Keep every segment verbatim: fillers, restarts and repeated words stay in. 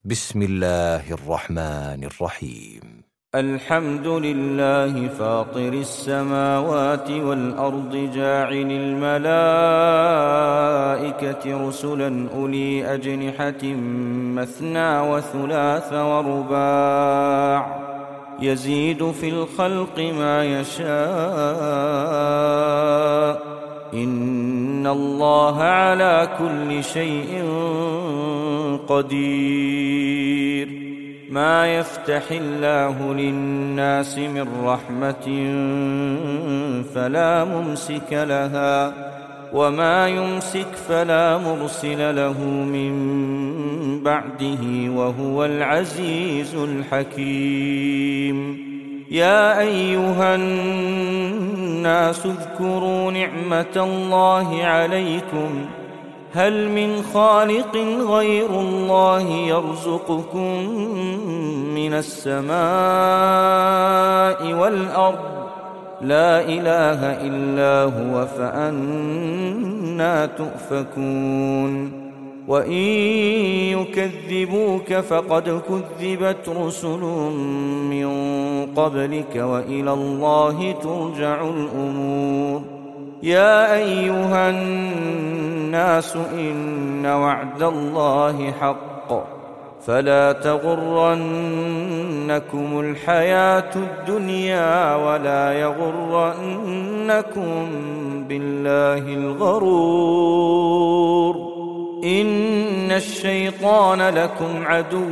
بسم الله الرحمن الرحيم. الحمد لله فاطر السماوات والأرض جاعل الملائكة رسلا أولي أجنحة مثنى وثلاث ورباع يزيد في الخلق ما يشاء إن الله على كل شيء قدير. ما يفتح الله للناس من رحمة فلا ممسك لها وما يمسك فلا مرسل له من بعده وهو العزيز الحكيم. يا أيها الناس اذكروا نعمة الله عليكم هل من خالق غير الله يرزقكم من السماء والأرض لا إله إلا هو فأنى تؤفكون. وإن يكذبوك فقد كذبت رسل من قبلك وإلى الله ترجع الأمور. يا أيها الناس إن وعد الله حق فلا تغرنكم الحياة الدنيا ولا يغرنكم بالله الغرور. إن الشيطان لكم عدو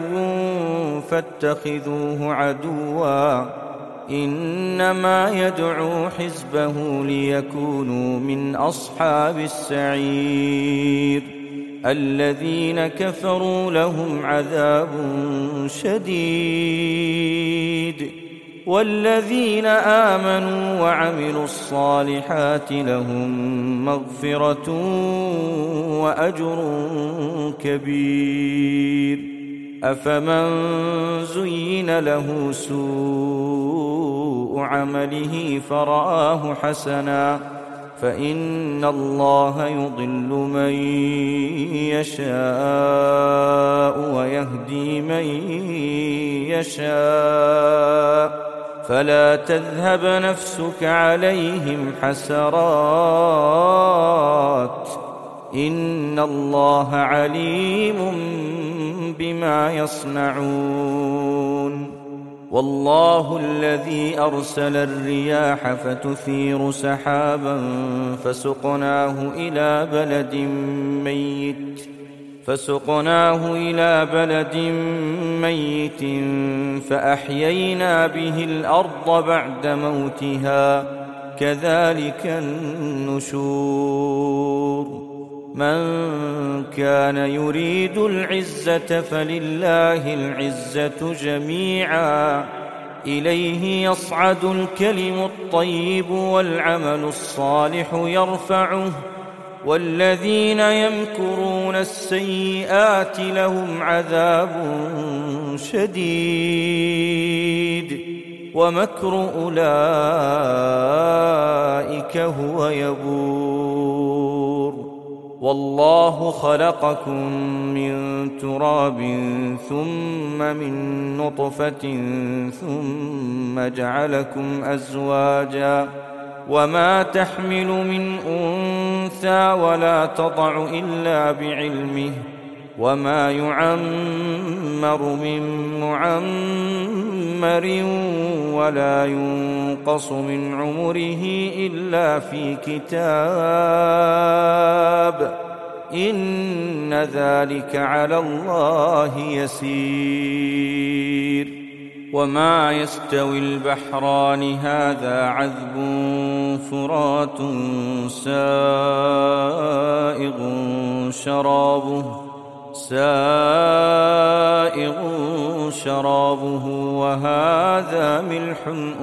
فاتخذوه عدوا إنما يدعو حزبه ليكونوا من أصحاب السعير. الذين كفروا لهم عذاب شديد والذين آمنوا وعملوا الصالحات لهم مغفرة وأجر كبير. أفمن زين له سوء عمله فرآه حسنا فإن الله يضل من يشاء ويهدي من يشاء فلا تذهب نفسك عليهم حسرات إن الله عليم بما يصنعون. والله الذي أرسل الرياح فتثير سحابا فسقناه إلى بلد ميت فسقناه إلى بلد ميت فأحيينا به الأرض بعد موتها كذلك النشور. من كان يريد العزة فلله العزة جميعا إليه يصعد الكلم الطيب والعمل الصالح يرفعه والذين يمكرون السيئات لهم عذاب شديد ومكر أولئك هو يبور. والله خلقكم من تراب ثم من نطفة ثم جعلكم أزواجا وما تحمل من أنثى ولا تضع إلا بعلمه وما يعمر من معمر ولا ينقص من عمره إلا في كتاب إن ذلك على الله يسير. وما يستوي البحران هذا عذب فرات سائغ شرابه سائغ شرابه وهذا ملح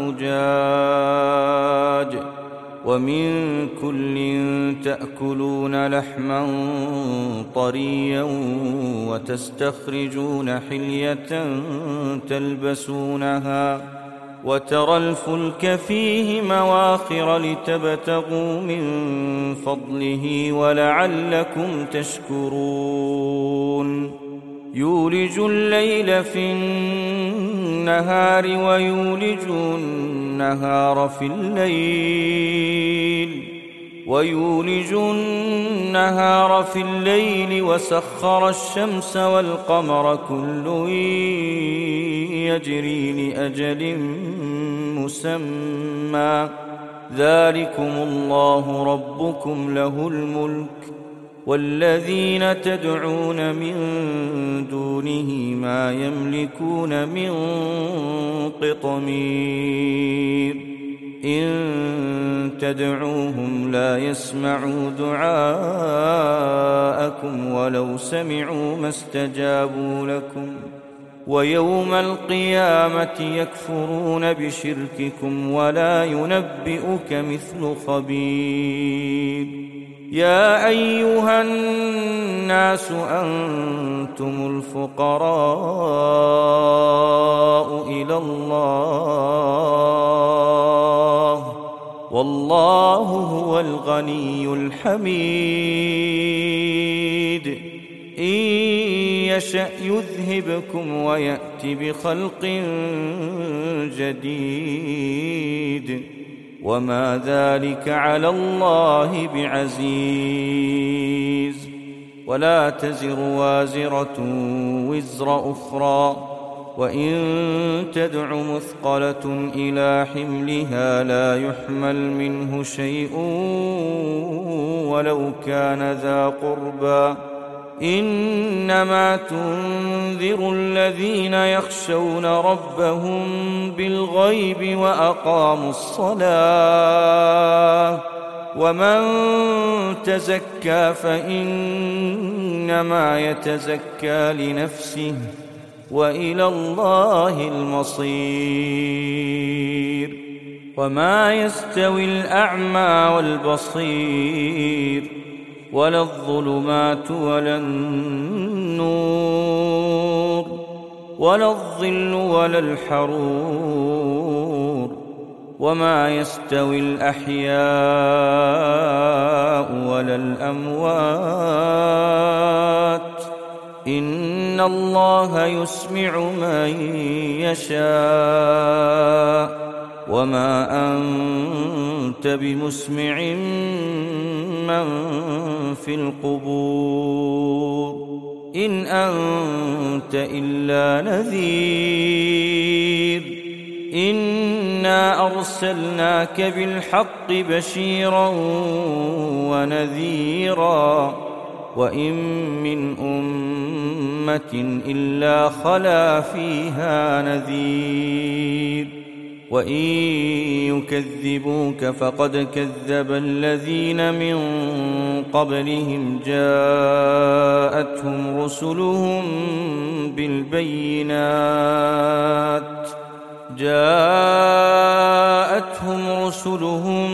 أجاج ومن كل تأكلون لحما طريا وتستخرجون حلية تلبسونها وترى الفلك فيه مواخر لتبتغوا من فضله ولعلكم تشكرون يولج الليل في النهار ويولج النهار في الليل ويولج النهار في الليل وسخر الشمس والقمر كل يجري لأجل مسمى ذلكم الله ربكم له الملك والذين تدعون من دونه ما يملكون من قطمير إن تدعوهم لا يسمعوا دعاءكم ولو سمعوا ما استجابوا لكم ويوم القيامة يكفرون بشرككم ولا ينبئك مثل خبير يا أيها الناس أنتم الفقراء إلى الله والله هو الغني الحميد إن يشأ يذهبكم ويأت بخلق جديد وما ذلك على الله بعزيز ولا تزر وازرة وزر أخرى وإن تدع مثقلة إلى حملها لا يحمل منه شيء ولو كان ذا قربى إنما تنذر الذين يخشون ربهم بالغيب وأقاموا الصلاة ومن تزكى فإنما يتزكى لنفسه وإلى الله المصير وما يستوي الأعمى والبصير ولا الظلمات ولا النور ولا الظل ولا الحرور وما يستوي الأحياء ولا الأموات إن الله يسمع من يشاء وما أنت بمسمع من في القبور إن أنت إلا نذير إنا أرسلناك بالحق بشيرا ونذيرا وإن من أمة إلا خلا فيها نذير وإن يكذبوك فقد كذب الذين من قبلهم جاءتهم رسلهم بالبينات جاءتهم رسلهم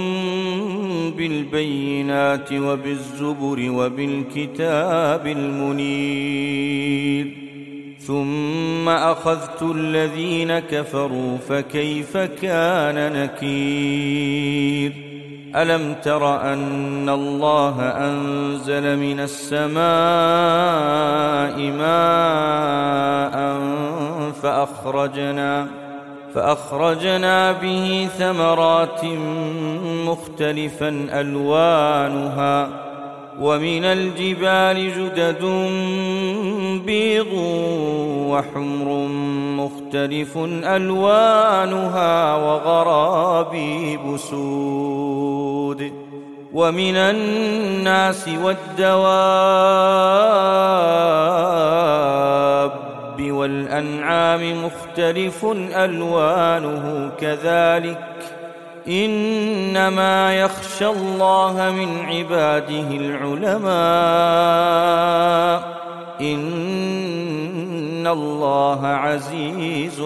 بالبينات وبالزبر وبالكتاب المنير ثم أخذت الذين كفروا فكيف كان نكير ألم تر أن الله أنزل من السماء ماء فأخرجنا فأخرجنا به ثمرات مختلفا ألوانها ومن الجبال جدد بيض وحمر مختلف ألوانها وغرابيب سود ومن الناس والدواب والأنعام مختلف ألوانه كذلك إنما يخشى الله من عباده العلماء إن الله عزيز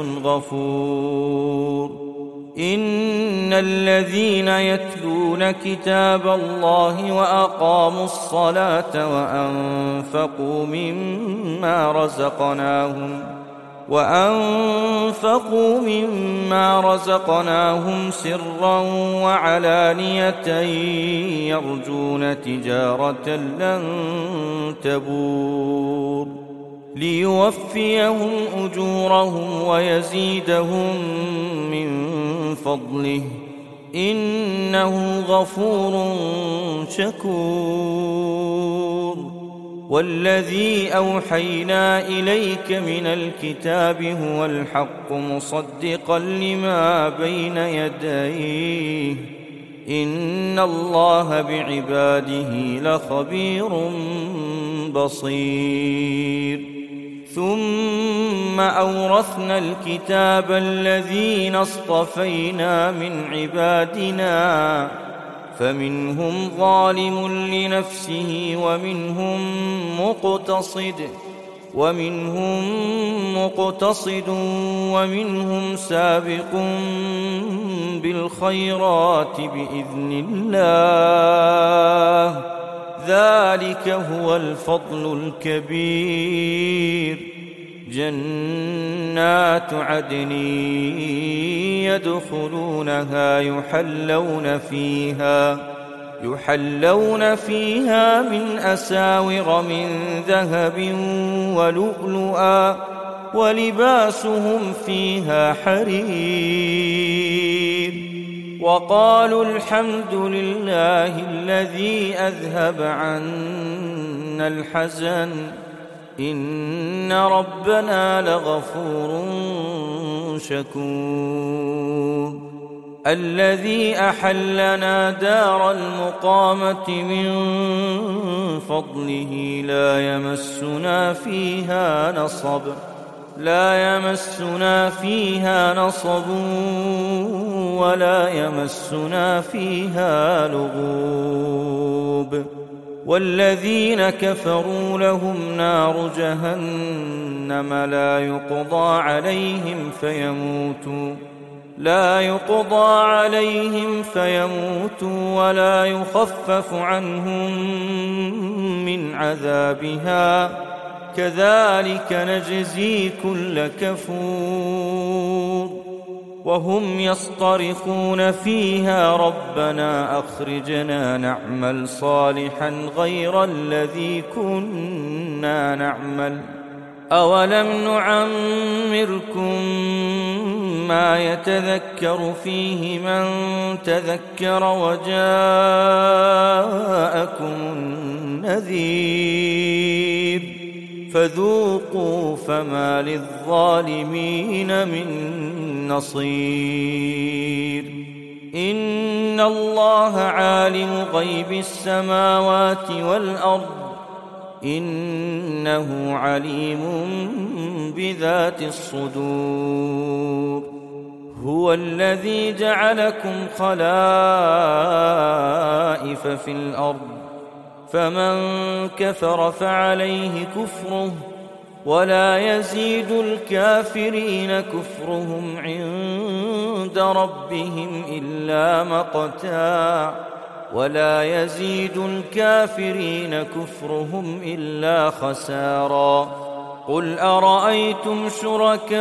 غفور إن الذين يتلون كتاب الله وأقاموا الصلاة وأنفقوا مما رزقناهم وأنفقوا مما رزقناهم سرا وعلانية يرجون تجارة لن تبور ليوفيهم أجورهم ويزيدهم من فضله إنه غفور شكور. والذي أوحينا إليك من الكتاب هو الحق مصدقا لما بين يديه إن الله بعباده لخبير بصير. ثم أورثنا الكتاب الذين اصطفينا من عبادنا فمنهم ظالم لنفسه ومنهم مقتصد ومنهم مقتصد ومنهم سابق بالخيرات بإذن الله ذلك هو الفضل الكبير. جنات عدن يدخلونها يحلون فيها يحلون فيها من أساور من ذهب ولؤلؤا ولباسهم فيها حرير. وقالوا الحمد لله الذي أذهب عنا الحزن إن ربنا لغفور شكور. الذي أحلنا دار المقامة من فضله لا يمسنا فيها نصب لا يمسنا فيها نصب ولا يمسنا فيها لغوب. والذين كفروا لهم نار جهنم لا يقضى عليهم فيموتوا لا يقضى عليهم فيموتوا ولا يخفف عنهم من عذابها كذلك نجزي كل كفور. وهم يصطرخون فيها ربنا أخرجنا نعمل صالحا غير الذي كنا نعمل أولم نعمركم ما يتذكر فيه من تذكر وجاءكم النذير فذوقوا فما للظالمين من نصير. إن الله عالم غيب السماوات والأرض إنه عليم بذات الصدور. هو الذي جعلكم خلائف في الأرض فمن كفر فعليه كفره ولا يزيد الكافرين كفرهم عند ربهم إلا مقتا ولا يزيد الكافرين كفرهم إلا خسارا. قل أرأيتم شركاءكم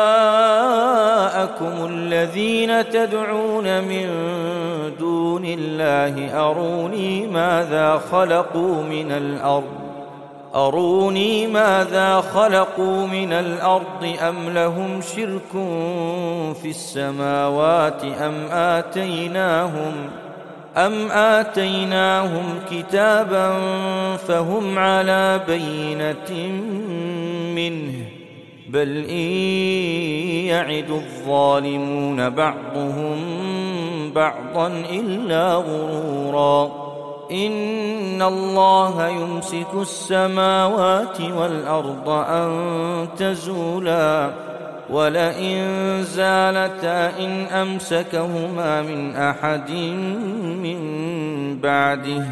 الذين تدعون من دون الله أروني ماذا خلقوا من الأرض أروني ماذا خلقوا من الأرض أم لهم شرك في السماوات أم آتيناهم أم آتيناهم كتابا فهم على بينة منه بل إن يعد الظالمون بعضهم بعضا إلا غرورا. إن الله يمسك السماوات والأرض أن تزولا ولئن زالتا إن أمسكهما من أحد من بعده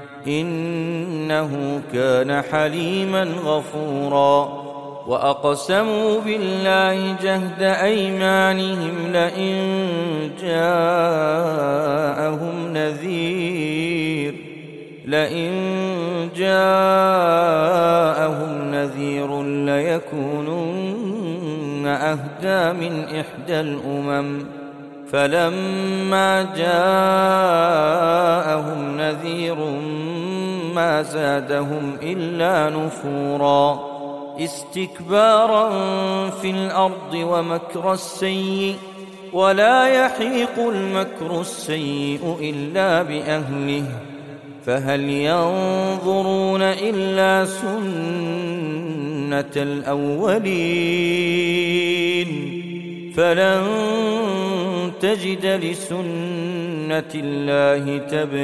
إنه كان حليما غفورا. وأقسموا بالله جهد أيمانهم لئن جاءهم نذير لئن جاءهم نذير ليكونن أهدى من إحدى الأمم فلما جاءهم نذير ما زادهم إلا نفورا. استكبارا في الأرض ومكر السيء ولا يحيق المكر السيء إلا بأهله فهل ينظرون إلا سنة الأولين فلن تجد لسنة الله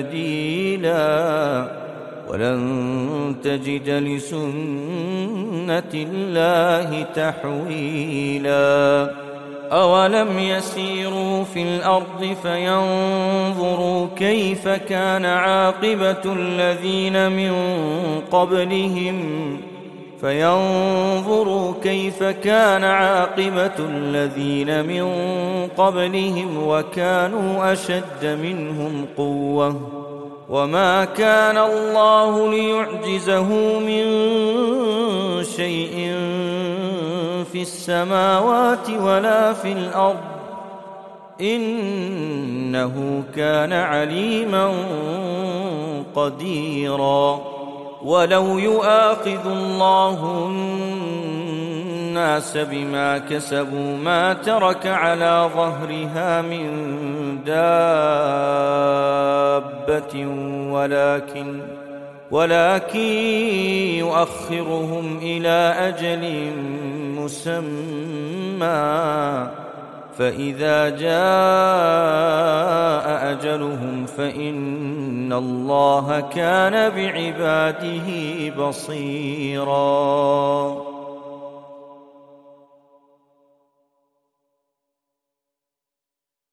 تبديلا ولن تجد لسنة الله تحويلا أولم يسيروا في الأرض فينظروا كيف كان عاقبة الذين من قبلهم فينظروا كيف كان عاقبة الذين من قبلهم وكانوا أشد منهم قوة وما كان الله ليعجزه من شيء في السماوات ولا في الأرض إنه كان عليما قديرا ولو يؤاخذ الله الناس بما كسبوا ما ترك على ظهرها من دابة ولكن ولكن يؤخرهم إلى أجل مسمى فإذا جاء أجلهم فإن الله كان بعباده بصيراً